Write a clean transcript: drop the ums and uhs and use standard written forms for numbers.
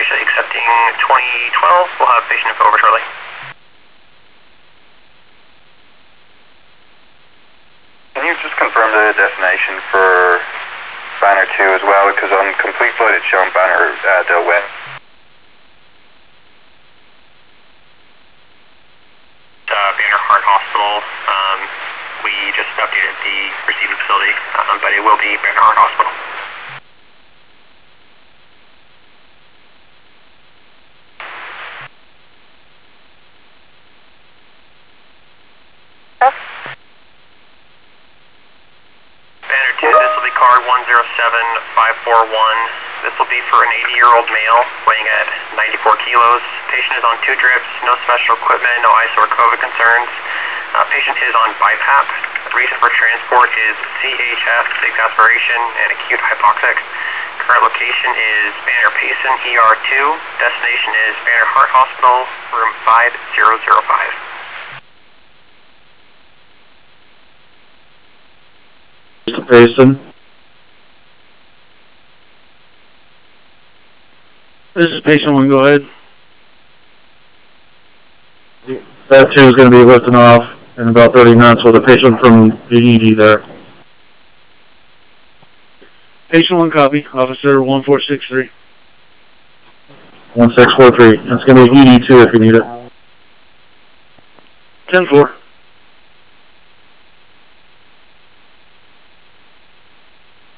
officially accepting 2012. We'll have patient info over shortly. Can you just confirm the destination for Banner 2 as well? Because on complete flight it's showing Banner Del West. Banner Heart Hospital. We just updated the receiving facility, but it will be Banner Heart Hospital. Banner 2, this will be card 107541. This will be for an 80-year-old male weighing at 94 kilos. Patient is on 2 drips, no special equipment, no ISO or COVID concerns. Patient is on BiPAP. Reason for transport is CHF, sixth aspiration, and acute hypoxic. Current location is Banner Payson, ER2. Destination is Banner Heart Hospital, room 5005. Payson. This is patient 1, go ahead. That 2 is going to be lifting off in about 30 minutes with a patient from the ED there. Patient 1 copy, officer 1463. 1643. It's going to be ED2 if you need it. 10-4.